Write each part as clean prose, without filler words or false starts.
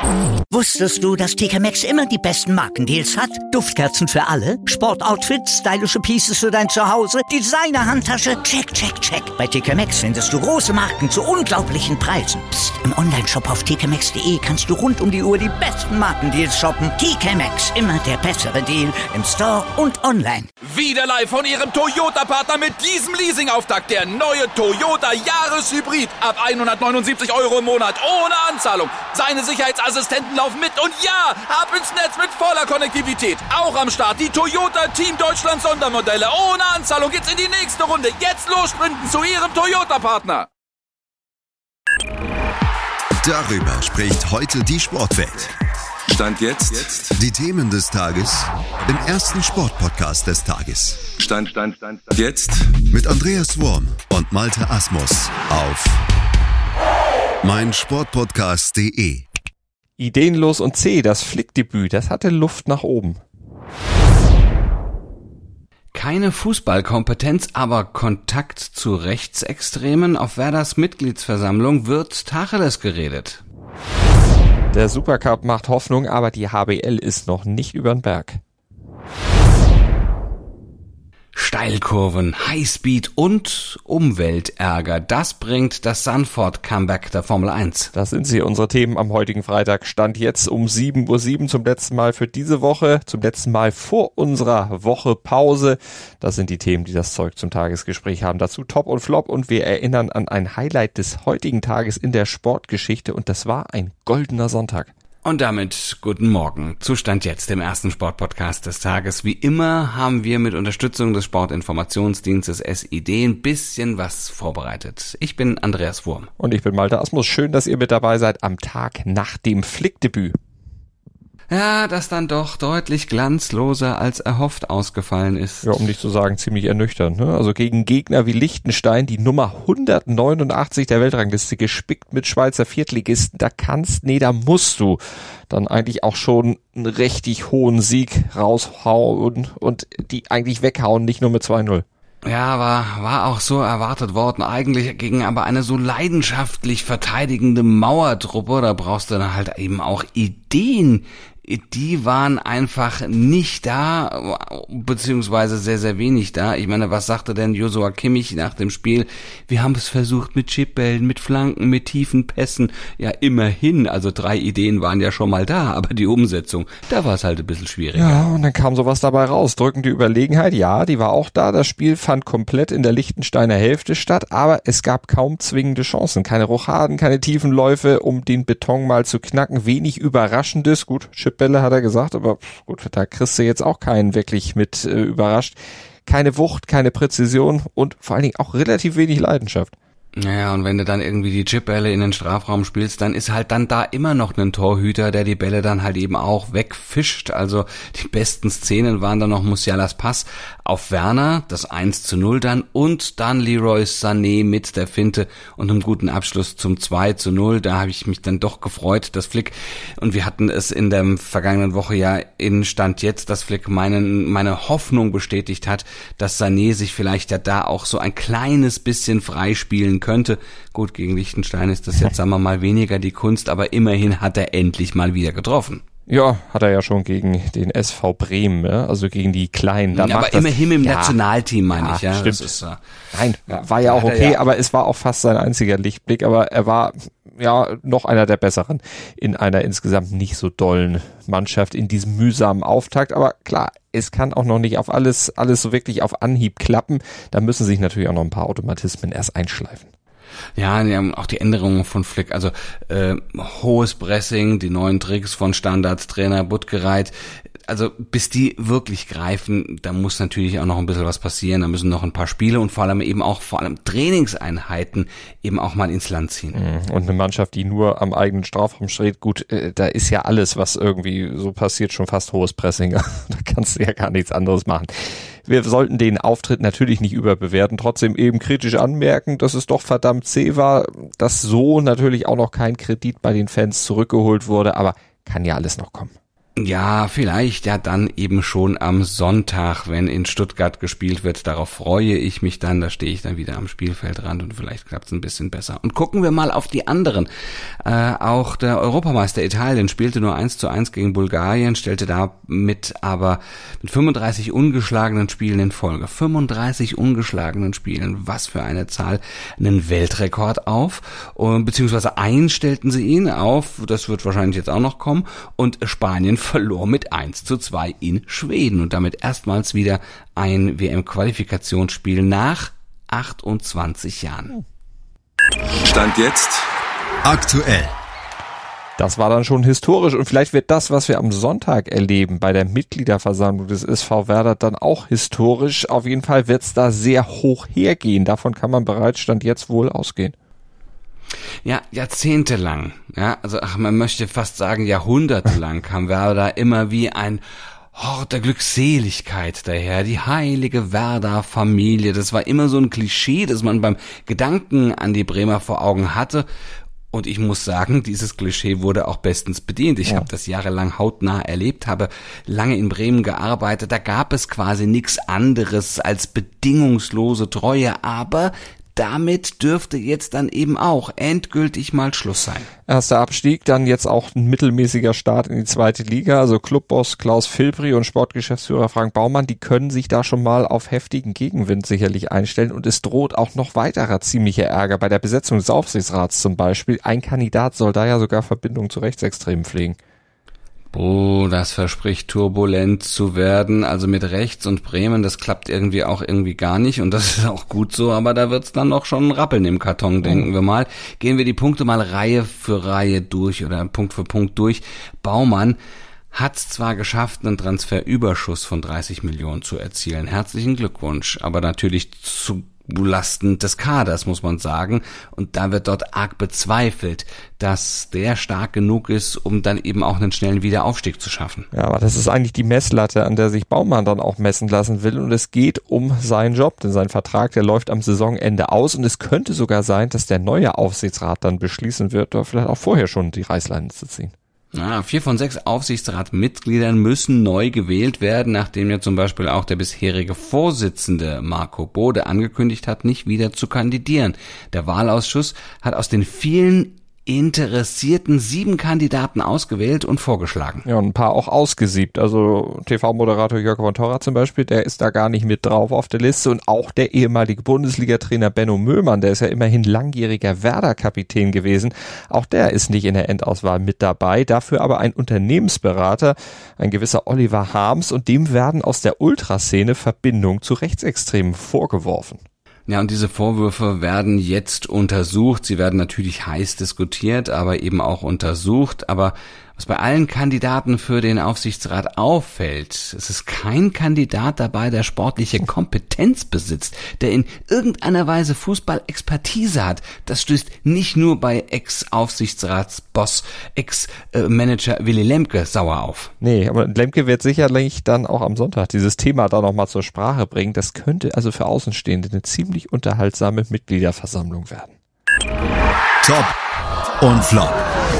Wusstest du, dass TK Maxx immer die besten Markendeals hat? Duftkerzen für alle, Sportoutfits, stylische Pieces für dein Zuhause, Designer-Handtasche, check, check, check. Bei TK Maxx findest du große Marken zu unglaublichen Preisen. Psst. Im Onlineshop auf tkmaxx.de kannst du rund um die Uhr die besten Markendeals shoppen. TK Maxx, immer der bessere Deal im Store und online. Wieder live von Ihrem Toyota-Partner mit diesem Leasing-Auftakt. Der neue Toyota Jahreshybrid. Ab 179 € im Monat. Ohne Anzahlung. Seine Sicherheitsassistenten laufen mit. Und ja, ab ins Netz mit voller Konnektivität. Auch am Start die Toyota Team Deutschland Sondermodelle. Ohne Anzahlung geht's in die nächste Runde. Jetzt los sprinten zu Ihrem Toyota-Partner. Darüber spricht heute die Sportwelt. Stand jetzt. Die Themen des Tages im ersten Sportpodcast des Tages. Stand jetzt. Mit Andreas Worm und Malte Asmus auf meinsportpodcast.de. Ideenlos und zäh, das Flick-Debüt, das hatte Luft nach oben. Keine Fußballkompetenz, aber Kontakt zu Rechtsextremen. Auf Werders Mitgliedsversammlung wird Tacheles geredet. Der Supercup macht Hoffnung, aber die HBL ist noch nicht übern Berg. Steilkurven, Highspeed und Umweltärger. Das bringt das Zandvoort-Comeback der Formel 1. Das sind sie, unsere Themen am heutigen Freitag. Stand jetzt um 7:07 Uhr zum letzten Mal für diese Woche, zum letzten Mal vor unserer Woche Pause. Das sind die Themen, die das Zeug zum Tagesgespräch haben. Dazu Top und Flop und wir erinnern an ein Highlight des heutigen Tages in der Sportgeschichte und das war ein goldener Sonntag. Und damit guten Morgen. Zustand jetzt im ersten Sportpodcast des Tages. Wie immer haben wir mit Unterstützung des Sportinformationsdienstes SID ein bisschen was vorbereitet. Ich bin Andreas Wurm. Und ich bin Malte Asmus. Schön, dass ihr mit dabei seid am Tag nach dem Flick-Debüt. Ja, das dann doch deutlich glanzloser als erhofft ausgefallen ist. Ja, um nicht zu sagen, ziemlich ernüchternd, ne? Also gegen Gegner wie Liechtenstein, die Nummer 189 der Weltrangliste, gespickt mit Schweizer Viertligisten, da musst du dann eigentlich auch schon einen richtig hohen Sieg raushauen und die eigentlich weghauen, nicht nur mit 2-0. Ja, war auch so erwartet worden. Eigentlich gegen aber eine so leidenschaftlich verteidigende Mauertruppe, da brauchst du dann halt eben auch Ideen. Die waren einfach nicht da, beziehungsweise sehr, sehr wenig da. Ich meine, was sagte denn Joshua Kimmich nach dem Spiel? Wir haben es versucht mit Chipbällen, mit Flanken, mit tiefen Pässen. Ja, immerhin, also 3 Ideen waren ja schon mal da, aber die Umsetzung, da war es halt ein bisschen schwieriger. Ja, und dann kam sowas dabei raus. Drückende Überlegenheit, ja, die war auch da. Das Spiel fand komplett in der Liechtensteiner Hälfte statt, aber es gab kaum zwingende Chancen. Keine Rochaden, keine tiefen Läufe, um den Beton mal zu knacken. Wenig Überraschendes. Gut, Chipbälle hat er gesagt, aber gut, da kriegst du jetzt auch keinen wirklich mit überrascht. Keine Wucht, keine Präzision und vor allen Dingen auch relativ wenig Leidenschaft. Ja, und wenn du dann irgendwie die Chipbälle in den Strafraum spielst, dann ist halt dann da immer noch ein Torhüter, der die Bälle dann halt eben auch wegfischt. Also die besten Szenen waren dann noch Musialas Pass auf Werner, das 1:0 dann und dann Leroy Sané mit der Finte und einem guten Abschluss zum 2:0. Da habe ich mich dann doch gefreut, dass Flick, und wir hatten es in der vergangenen Woche ja in Stand jetzt, dass Flick meine Hoffnung bestätigt hat, dass Sané sich vielleicht ja da auch so ein kleines bisschen freispielen könnte. Gut, gegen Liechtenstein ist das jetzt, sagen wir mal, weniger die Kunst, aber immerhin hat er endlich mal wieder getroffen. Ja, hat er ja schon gegen den SV Bremen, ne? Also gegen die Kleinen. Da aber immerhin im Nationalteam, meine ich. Ja, stimmt. Das ist, Nein, war ja auch okay, aber es war auch fast sein einziger Lichtblick, aber er war ja noch einer der Besseren in einer insgesamt nicht so dollen Mannschaft in diesem mühsamen Auftakt. Aber klar, es kann auch noch nicht auf alles so wirklich auf Anhieb klappen. Da müssen sich natürlich auch noch ein paar Automatismen erst einschleifen. Ja, auch die Änderungen von Flick, also hohes Pressing, die neuen Tricks von Standardtrainer Buttgereit, also bis die wirklich greifen, da muss natürlich auch noch ein bisschen was passieren, da müssen noch ein paar Spiele und vor allem Trainingseinheiten eben auch mal ins Land ziehen. Und eine Mannschaft, die nur am eigenen Strafraum steht, gut, da ist ja alles, was irgendwie so passiert, schon fast hohes Pressing, da kannst du ja gar nichts anderes machen. Wir sollten den Auftritt natürlich nicht überbewerten, trotzdem eben kritisch anmerken, dass es doch verdammt zäh war, dass so natürlich auch noch kein Kredit bei den Fans zurückgeholt wurde, aber kann ja alles noch kommen. Ja, vielleicht ja dann eben schon am Sonntag, wenn in Stuttgart gespielt wird. Darauf freue ich mich dann. Da stehe ich dann wieder am Spielfeldrand und vielleicht klappt es ein bisschen besser. Und gucken wir mal auf die anderen. Auch der Europameister Italien spielte nur 1:1 gegen Bulgarien, stellte damit aber mit 35 ungeschlagenen Spielen in Folge. 35 ungeschlagenen Spielen. Was für eine Zahl. Einen Weltrekord auf. Beziehungsweise einstellten sie ihn auf. Das wird wahrscheinlich jetzt auch noch kommen. Und Spanien verlor mit 1:2 in Schweden und damit erstmals wieder ein WM-Qualifikationsspiel nach 28 Jahren. Stand jetzt Aktuell. Das war dann schon historisch und vielleicht wird das, was wir am Sonntag erleben bei der Mitgliederversammlung des SV Werder, dann auch historisch. Auf jeden Fall wird es da sehr hoch hergehen. Davon kann man bereits Stand jetzt wohl ausgehen. Ja, jahrzehntelang, ja, also man möchte fast sagen jahrhundertelang kam Werder immer wie ein Hort der Glückseligkeit daher, die heilige Werder-Familie. Das war immer so ein Klischee, das man beim Gedanken an die Bremer vor Augen hatte. Und ich muss sagen, dieses Klischee wurde auch bestens bedient. Ich habe das jahrelang hautnah erlebt, habe lange in Bremen gearbeitet. Da gab es quasi nichts anderes als bedingungslose Treue, aber damit dürfte jetzt dann eben auch endgültig mal Schluss sein. Erster Abstieg, dann jetzt auch ein mittelmäßiger Start in die zweite Liga. Also Clubboss Klaus Filpri und Sportgeschäftsführer Frank Baumann, die können sich da schon mal auf heftigen Gegenwind sicherlich einstellen. Und es droht auch noch weiterer ziemlicher Ärger bei der Besetzung des Aufsichtsrats zum Beispiel. Ein Kandidat soll da ja sogar Verbindung zu Rechtsextremen pflegen. Oh, das verspricht turbulent zu werden. Also mit Rechts und Bremen, das klappt irgendwie gar nicht und das ist auch gut so, aber da wird's dann noch schon rappeln im Karton, denken wir mal. Gehen wir die Punkte mal Reihe für Reihe durch oder Punkt für Punkt durch. Baumann hat's zwar geschafft, einen Transferüberschuss von 30 Millionen zu erzielen. Herzlichen Glückwunsch, aber natürlich zulasten des Kaders, muss man sagen. Und da wird dort arg bezweifelt, dass der stark genug ist, um dann eben auch einen schnellen Wiederaufstieg zu schaffen. Ja, aber das ist eigentlich die Messlatte, an der sich Baumann dann auch messen lassen will. Und es geht um seinen Job, denn sein Vertrag, der läuft am Saisonende aus. Und es könnte sogar sein, dass der neue Aufsichtsrat dann beschließen wird, oder vielleicht auch vorher schon die Reißleine zu ziehen. Ja, 4 von 6 Aufsichtsratmitgliedern müssen neu gewählt werden, nachdem ja zum Beispiel auch der bisherige Vorsitzende Marco Bode angekündigt hat, nicht wieder zu kandidieren. Der Wahlausschuss hat aus den vielen interessierten 7 Kandidaten ausgewählt und vorgeschlagen. Ja, und ein paar auch ausgesiebt. Also TV-Moderator Jörg von Torra zum Beispiel, der ist da gar nicht mit drauf auf der Liste. Und auch der ehemalige Bundesliga-Trainer Benno Möhmann, der ist ja immerhin langjähriger Werder-Kapitän gewesen. Auch der ist nicht in der Endauswahl mit dabei. Dafür aber ein Unternehmensberater, ein gewisser Oliver Harms. Und dem werden aus der Ultraszene Verbindungen zu Rechtsextremen vorgeworfen. Ja, und diese Vorwürfe werden jetzt untersucht. Sie werden natürlich heiß diskutiert, aber eben auch untersucht. Aber was bei allen Kandidaten für den Aufsichtsrat auffällt, es ist kein Kandidat dabei, der sportliche Kompetenz besitzt, der in irgendeiner Weise Fußball-Expertise hat. Das stößt nicht nur bei Ex-Aufsichtsratsboss, Ex-Manager Willy Lemke sauer auf. Nee, aber Lemke wird sicherlich dann auch am Sonntag dieses Thema da nochmal zur Sprache bringen. Das könnte also für Außenstehende eine ziemlich unterhaltsame Mitgliederversammlung werden. Top und Flop.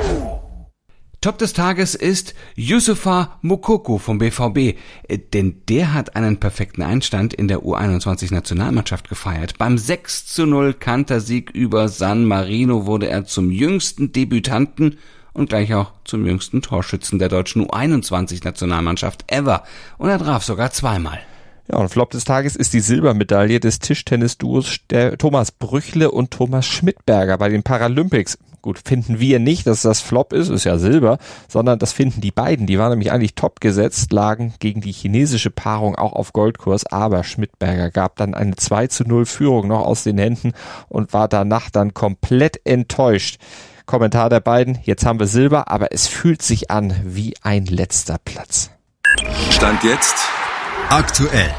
Top des Tages ist Youssoufa Moukoko vom BVB, denn der hat einen perfekten Einstand in der U21-Nationalmannschaft gefeiert. Beim 6:0 Kantersieg über San Marino wurde er zum jüngsten Debütanten und gleich auch zum jüngsten Torschützen der deutschen U21-Nationalmannschaft ever. Und er traf sogar zweimal. Ja, und Flop des Tages ist die Silbermedaille des Tischtennisduos Thomas Brüchle und Thomas Schmidberger bei den Paralympics. Gut, finden wir nicht, dass das Flop ist ja Silber, sondern das finden die beiden. Die waren nämlich eigentlich top gesetzt, lagen gegen die chinesische Paarung auch auf Goldkurs, aber Schmidberger gab dann eine 2:0 Führung noch aus den Händen und war danach dann komplett enttäuscht. Kommentar der beiden, jetzt haben wir Silber, aber es fühlt sich an wie ein letzter Platz. Stand jetzt Aktuell.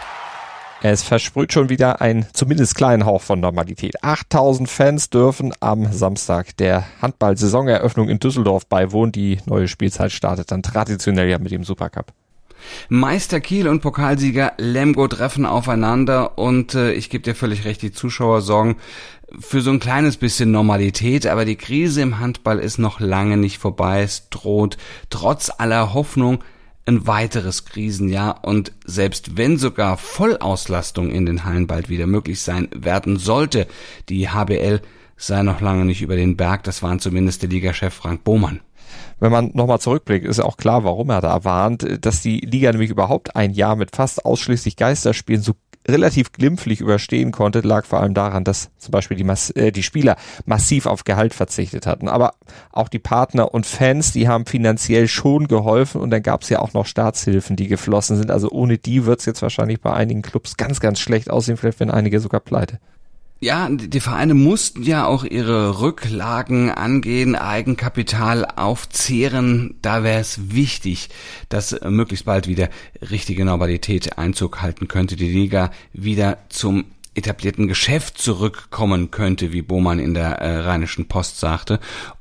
Es versprüht schon wieder einen zumindest kleinen Hauch von Normalität. 8000 Fans dürfen am Samstag der Handball-Saisoneröffnung in Düsseldorf beiwohnen. Die neue Spielzeit startet dann traditionell ja mit dem Supercup. Meister Kiel und Pokalsieger Lemgo treffen aufeinander und ich gebe dir völlig recht, die Zuschauer sorgen für so ein kleines bisschen Normalität, aber die Krise im Handball ist noch lange nicht vorbei. Es droht trotz aller Hoffnung ein weiteres Krisenjahr und selbst wenn sogar Vollauslastung in den Hallen bald wieder möglich sein werden sollte, die HBL sei noch lange nicht über den Berg, das waren zumindest der Ligachef Frank Bohmann. Wenn man nochmal zurückblickt, ist auch klar, warum er da warnt, dass die Liga nämlich überhaupt ein Jahr mit fast ausschließlich Geisterspielen so relativ glimpflich überstehen konnte, lag vor allem daran, dass zum Beispiel die Spieler massiv auf Gehalt verzichtet hatten. Aber auch die Partner und Fans, die haben finanziell schon geholfen und dann gab es ja auch noch Staatshilfen, die geflossen sind. Also ohne die wird es jetzt wahrscheinlich bei einigen Clubs ganz, ganz schlecht aussehen, vielleicht werden einige sogar pleite. Ja, die Vereine mussten ja auch ihre Rücklagen angehen, Eigenkapital aufzehren. Da wäre es wichtig, dass möglichst bald wieder richtige Normalität Einzug halten könnte, die Liga wieder zum etablierten Geschäft zurückkommen könnte, wie Bohmann in der Rheinischen Post sagte.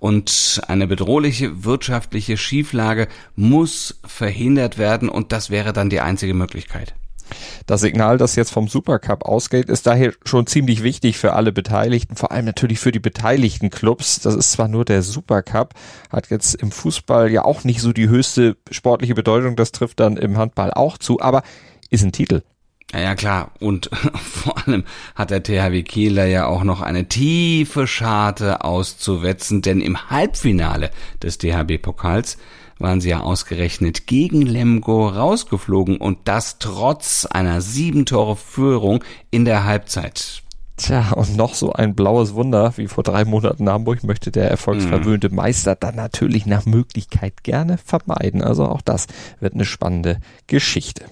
Und eine bedrohliche wirtschaftliche Schieflage muss verhindert werden und das wäre dann die einzige Möglichkeit. Das Signal, das jetzt vom Supercup ausgeht, ist daher schon ziemlich wichtig für alle Beteiligten, vor allem natürlich für die beteiligten Clubs. Das ist zwar nur der Supercup, hat jetzt im Fußball ja auch nicht so die höchste sportliche Bedeutung, das trifft dann im Handball auch zu, aber ist ein Titel. Ja klar, und vor allem hat der THW Kiel ja auch noch eine tiefe Scharte auszuwetzen, denn im Halbfinale des DHB-Pokals waren sie ja ausgerechnet gegen Lemgo rausgeflogen und das trotz einer 7-Tore-Führung in der Halbzeit. Tja, und noch so ein blaues Wunder wie vor 3 Monaten in Hamburg möchte der erfolgsverwöhnte Meister dann natürlich nach Möglichkeit gerne vermeiden. Also auch das wird eine spannende Geschichte.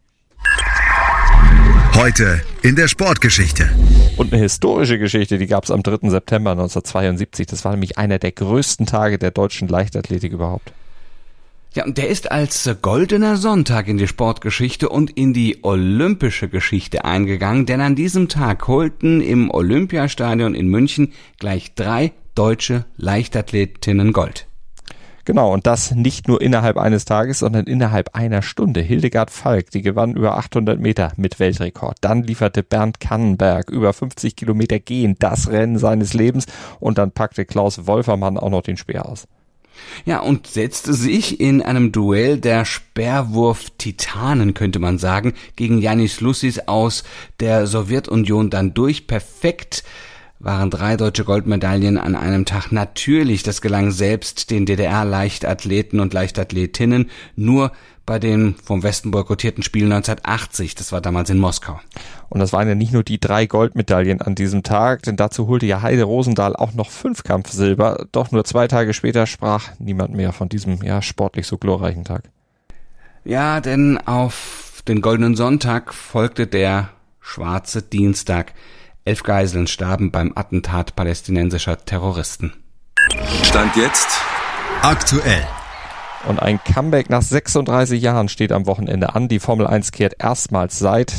Heute in der Sportgeschichte. Und eine historische Geschichte, die gab es am 3. September 1972. Das war nämlich einer der größten Tage der deutschen Leichtathletik überhaupt. Ja, und der ist als goldener Sonntag in die Sportgeschichte und in die olympische Geschichte eingegangen, denn an diesem Tag holten im Olympiastadion in München gleich 3 deutsche Leichtathletinnen Gold. Genau, und das nicht nur innerhalb eines Tages, sondern innerhalb einer Stunde. Hildegard Falk, die gewann über 800 Meter mit Weltrekord. Dann lieferte Bernd Kannenberg über 50 Kilometer Gehen, das Rennen seines Lebens. Und dann packte Klaus Wolfermann auch noch den Speer aus. Ja, und setzte sich in einem Duell der Speerwurf-Titanen, könnte man sagen, gegen Yannis Lussis aus der Sowjetunion dann durch. Perfekt waren 3 deutsche Goldmedaillen an einem Tag. Natürlich, das gelang selbst den DDR-Leichtathleten und Leichtathletinnen nur bei den vom Westen boykottierten Spielen 1980. Das war damals in Moskau. Und das waren ja nicht nur die 3 Goldmedaillen an diesem Tag, denn dazu holte ja Heide Rosendahl auch noch 5 Kampfsilber. Doch nur 2 Tage später sprach niemand mehr von diesem sportlich so glorreichen Tag. Ja, denn auf den goldenen Sonntag folgte der schwarze Dienstag. 11 Geiseln starben beim Attentat palästinensischer Terroristen. Stand jetzt aktuell. Und ein Comeback nach 36 Jahren steht am Wochenende an. Die Formel 1 kehrt erstmals seit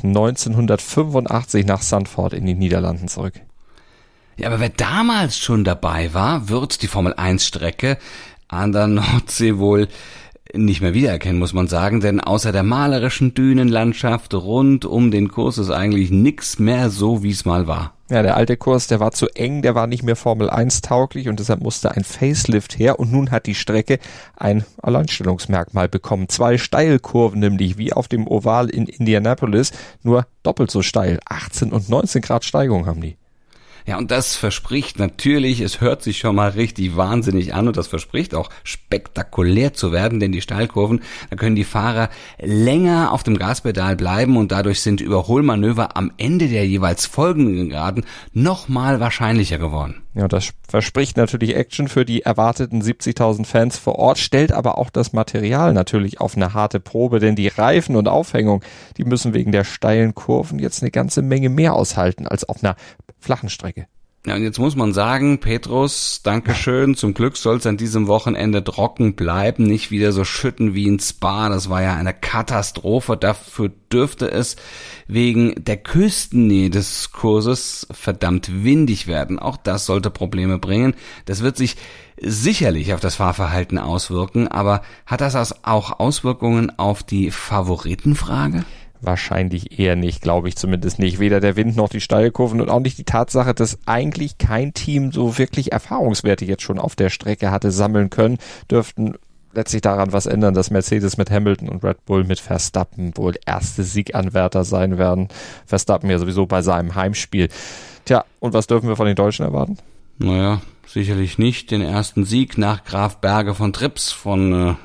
1985 nach Zandvoort in die Niederlanden zurück. Ja, aber wer damals schon dabei war, wird die Formel 1 Strecke an der Nordsee wohl nicht mehr wiedererkennen, muss man sagen, denn außer der malerischen Dünenlandschaft rund um den Kurs ist eigentlich nix mehr so, wie es mal war. Ja, der alte Kurs, der war zu eng, der war nicht mehr Formel 1 tauglich und deshalb musste ein Facelift her und nun hat die Strecke ein Alleinstellungsmerkmal bekommen. 2 Steilkurven nämlich, wie auf dem Oval in Indianapolis, nur doppelt so steil. 18 und 19 Grad Steigung haben die. Ja, und das verspricht natürlich, es hört sich schon mal richtig wahnsinnig an und das verspricht auch spektakulär zu werden, denn die Steilkurven, da können die Fahrer länger auf dem Gaspedal bleiben und dadurch sind Überholmanöver am Ende der jeweils folgenden Geraden nochmal wahrscheinlicher geworden. Ja, das verspricht natürlich Action für die erwarteten 70.000 Fans vor Ort, stellt aber auch das Material natürlich auf eine harte Probe, denn die Reifen und Aufhängung, die müssen wegen der steilen Kurven jetzt eine ganze Menge mehr aushalten als auf einer flachen Strecke. Ja, und jetzt muss man sagen, Petrus, Dankeschön, zum Glück soll es an diesem Wochenende trocken bleiben, nicht wieder so schütten wie in Spa, das war ja eine Katastrophe, dafür dürfte es wegen der Küstennähe des Kurses verdammt windig werden, auch das sollte Probleme bringen, das wird sich sicherlich auf das Fahrverhalten auswirken, aber hat das auch Auswirkungen auf die Favoritenfrage? Wahrscheinlich eher nicht, glaube ich zumindest nicht. Weder der Wind noch die Steilkurven und auch nicht die Tatsache, dass eigentlich kein Team so wirklich Erfahrungswerte jetzt schon auf der Strecke hatte sammeln können, dürften letztlich daran was ändern, dass Mercedes mit Hamilton und Red Bull mit Verstappen wohl erste Sieganwärter sein werden. Verstappen ja sowieso bei seinem Heimspiel. Tja, und was dürfen wir von den Deutschen erwarten? Naja, sicherlich nicht den ersten Sieg nach Graf Berge von Trips von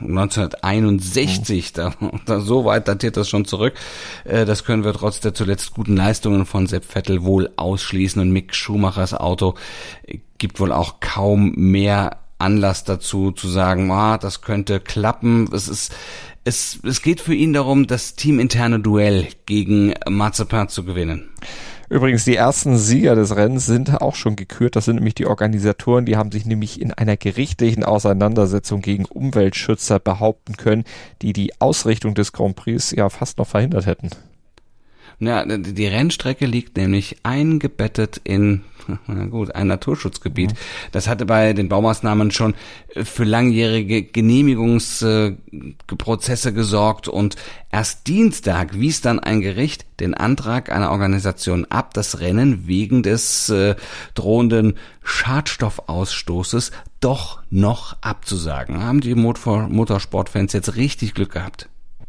1961. Da so weit datiert das schon zurück. Das können wir trotz der zuletzt guten Leistungen von Sepp Vettel wohl ausschließen. Und Mick Schumachers Auto gibt wohl auch kaum mehr Anlass dazu, zu sagen, das könnte klappen. Es geht für ihn darum, das teaminterne Duell gegen Mazepin zu gewinnen. Übrigens, die ersten Sieger des Rennens sind auch schon gekürt. Das sind nämlich die Organisatoren. Die haben sich nämlich in einer gerichtlichen Auseinandersetzung gegen Umweltschützer behaupten können, die die Ausrichtung des Grand Prix ja fast noch verhindert hätten. Ja, die Rennstrecke liegt nämlich eingebettet in, ein Naturschutzgebiet. Das hatte bei den Baumaßnahmen schon für langjährige Genehmigungsprozesse gesorgt und erst Dienstag wies dann ein Gericht den Antrag einer Organisation ab, das Rennen wegen des drohenden Schadstoffausstoßes doch noch abzusagen. Haben die Motorsportfans jetzt richtig Glück gehabt.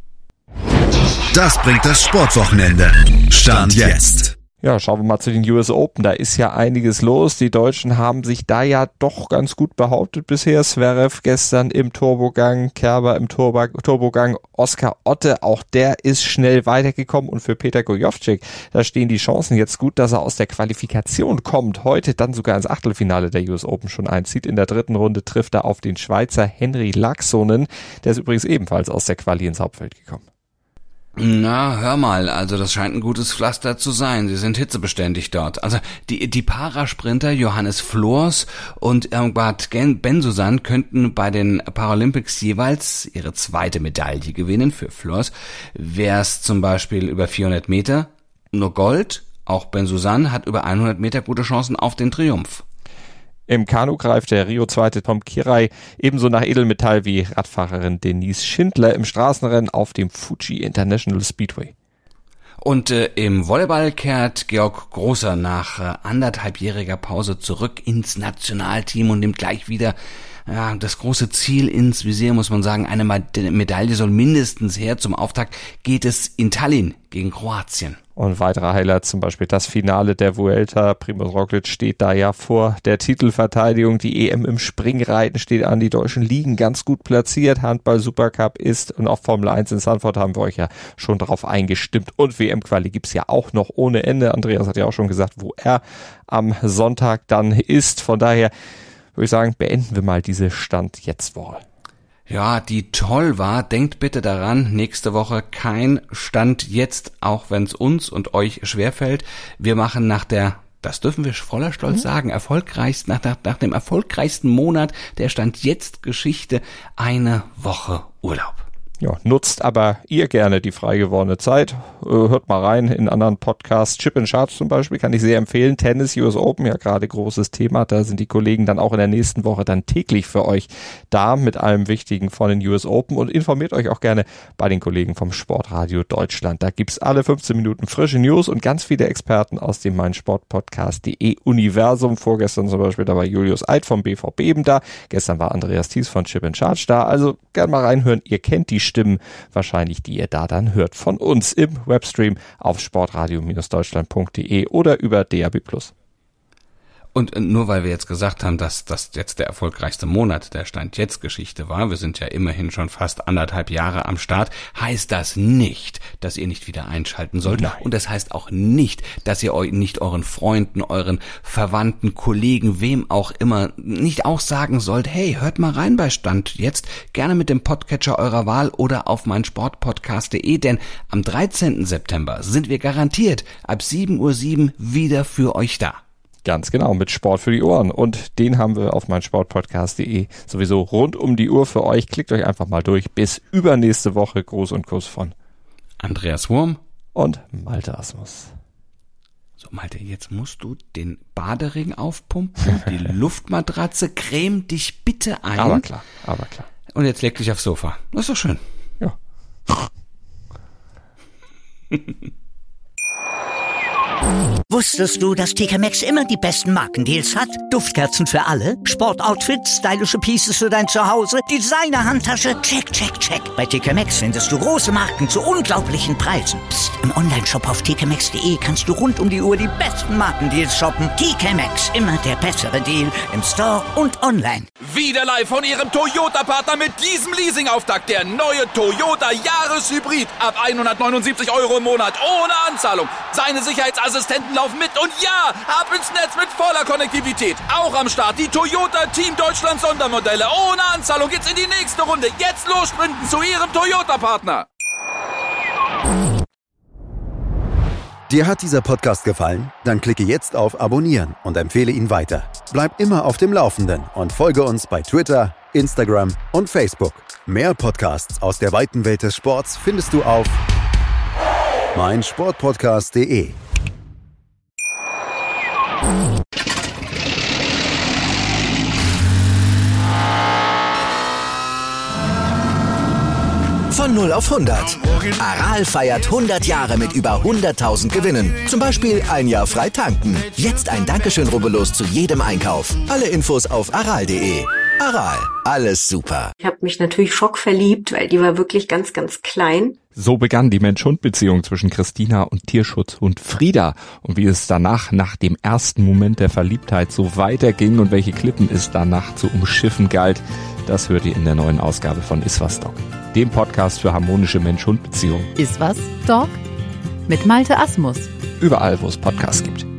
Das bringt das Sportwochenende. Stand jetzt. Ja, schauen wir mal zu den US Open. Da ist ja einiges los. Die Deutschen haben sich da ja doch ganz gut behauptet bisher. Zverev gestern im Turbogang, Kerber im Turbogang, Oskar Otte, auch der ist schnell weitergekommen. Und für Peter Gojowczyk, da stehen die Chancen jetzt gut, dass er aus der Qualifikation kommt. Heute dann sogar ins Achtelfinale der US Open schon einzieht. In der dritten Runde trifft er auf den Schweizer Henri Laaksonen. Der ist übrigens ebenfalls aus der Quali ins Hauptfeld gekommen. Na, hör mal, also das scheint ein gutes Pflaster zu sein. Sie sind hitzebeständig dort. Also die Parasprinter Johannes Flors und Irmgard Bensusan könnten bei den Paralympics jeweils ihre zweite Medaille gewinnen. Für Flors wäre es zum Beispiel über 400 Meter nur Gold. Auch Bensusan hat über 100 Meter gute Chancen auf den Triumph. Im Kanu greift der Rio-Zweite Tom Kirai ebenso nach Edelmetall wie Radfahrerin Denise Schindler im Straßenrennen auf dem Fuji International Speedway. Und im Volleyball kehrt Georg Großer nach 1,5-jähriger Pause zurück ins Nationalteam und nimmt gleich wieder das große Ziel ins Visier, muss man sagen. Eine Medaille soll mindestens her. Zum Auftakt geht es in Tallinn gegen Kroatien. Und weitere Highlights, zum Beispiel das Finale der Vuelta. Primož Roglič steht da ja vor der Titelverteidigung. Die EM im Springreiten steht an. Die Deutschen liegen ganz gut platziert. Handball Supercup ist und auch Formel 1 in Zandvoort haben wir euch ja schon drauf eingestimmt. Und WM-Quali gibt's ja auch noch ohne Ende. Andreas hat ja auch schon gesagt, wo er am Sonntag dann ist. Von daher würde ich sagen, beenden wir mal diese Stand-Jetzt-Woche. Ja, die toll war. Denkt bitte daran, nächste Woche kein Stand jetzt, auch wenn es uns und euch schwerfällt. Wir machen das dürfen wir voller Stolz sagen, nach dem erfolgreichsten Monat der Stand jetzt Geschichte eine Woche Urlaub. Ja, nutzt aber ihr gerne die frei gewordene Zeit. Hört mal rein in anderen Podcasts. Chip and Charge zum Beispiel kann ich sehr empfehlen. Tennis US Open, ja gerade großes Thema. Da sind die Kollegen dann auch in der nächsten Woche dann täglich für euch da mit allem Wichtigen von den US Open. Und informiert euch auch gerne bei den Kollegen vom Sportradio Deutschland. Da gibt's alle 15 Minuten frische News und ganz viele Experten aus dem meinsportpodcast.de Universum. Vorgestern zum Beispiel da war Julius Eid vom BVB eben da. Gestern war Andreas Thies von Chip and Charge da. Also gerne mal reinhören. Ihr kennt die Stimmen wahrscheinlich, die ihr da dann hört von uns im Webstream auf sportradio-deutschland.de oder über DAB+. Und nur weil wir jetzt gesagt haben, dass das jetzt der erfolgreichste Monat der Stand-Jetzt-Geschichte war, wir sind ja immerhin schon fast 1,5 Jahre am Start, heißt das nicht, dass ihr nicht wieder einschalten sollt. Nein. Und das heißt auch nicht, dass ihr euch nicht euren Freunden, euren Verwandten, Kollegen, wem auch immer, nicht auch sagen sollt, hey, hört mal rein bei Stand Jetzt, gerne mit dem Podcatcher eurer Wahl oder auf meinsportpodcast.de, denn am 13. September sind wir garantiert ab 7:07 Uhr wieder für euch da. Ganz genau, mit Sport für die Ohren. Und den haben wir auf meinsportpodcast.de sowieso rund um die Uhr für euch. Klickt euch einfach mal durch. Bis übernächste Woche. Gruß und Kuss von Andreas Wurm und Malte Asmus. So, Malte, jetzt musst du den Badering aufpumpen, die Luftmatratze, creme dich bitte ein. Aber klar. Und jetzt leg dich aufs Sofa. Das ist doch schön. Ja. Wusstest du, dass TK Maxx immer die besten Markendeals hat? Duftkerzen für alle, Sportoutfits, stylische Pieces für dein Zuhause, Designer-Handtasche, check, check, check. Bei TK Maxx findest du große Marken zu unglaublichen Preisen. Psst. Im Onlineshop auf tkmaxx.de kannst du rund um die Uhr die besten Markendeals shoppen. TK Maxx, immer der bessere Deal im Store und online. Wieder live von Ihrem Toyota-Partner mit diesem Leasing-Auftakt. Der neue Toyota Jahreshybrid. Ab 179 € im Monat. Ohne Anzahlung. Seine Sicherheitsassistenten laufen mit. Und ja, ab ins Netz mit voller Konnektivität. Auch am Start die Toyota Team Deutschland Sondermodelle. Ohne Anzahlung geht's in die nächste Runde. Jetzt los sprinten zu Ihrem Toyota-Partner. Dir hat dieser Podcast gefallen? Dann klicke jetzt auf Abonnieren und empfehle ihn weiter. Bleib immer auf dem Laufenden und folge uns bei Twitter, Instagram und Facebook. Mehr Podcasts aus der weiten Welt des Sports findest du auf meinsportpodcast.de. Von 0 auf 100. Aral feiert 100 Jahre mit über 100.000 Gewinnen. Zum Beispiel ein Jahr frei tanken. Jetzt ein Dankeschön, rubbellos zu jedem Einkauf. Alle Infos auf aral.de. Aral, alles super. Ich habe mich natürlich schockverliebt, weil die war wirklich ganz, ganz klein. So begann die Mensch-Hund-Beziehung zwischen Christina und Tierschutzhund Frieda. Und wie es danach, nach dem ersten Moment der Verliebtheit, so weiterging und welche Klippen es danach zu umschiffen galt, das hört ihr in der neuen Ausgabe von Iswas Dog, dem Podcast für harmonische Mensch-Hund-Beziehungen. Iswas Dog mit Malte Asmus. Überall, wo es Podcasts gibt.